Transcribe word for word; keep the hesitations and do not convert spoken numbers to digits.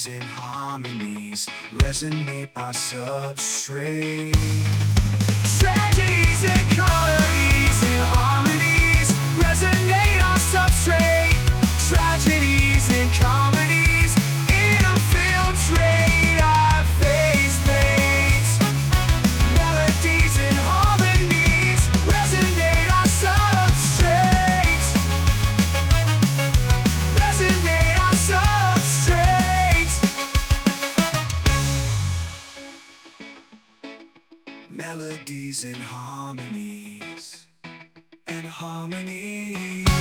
Melodies and harmonies resonate our substrate. Tragedies and colories and harmonies resonate our substrate. Tragedies and comedies infiltrate our face plates. Melodies and harmonies resonate our substrate. Resonate our substrate. Melodies and harmonies and harmonies.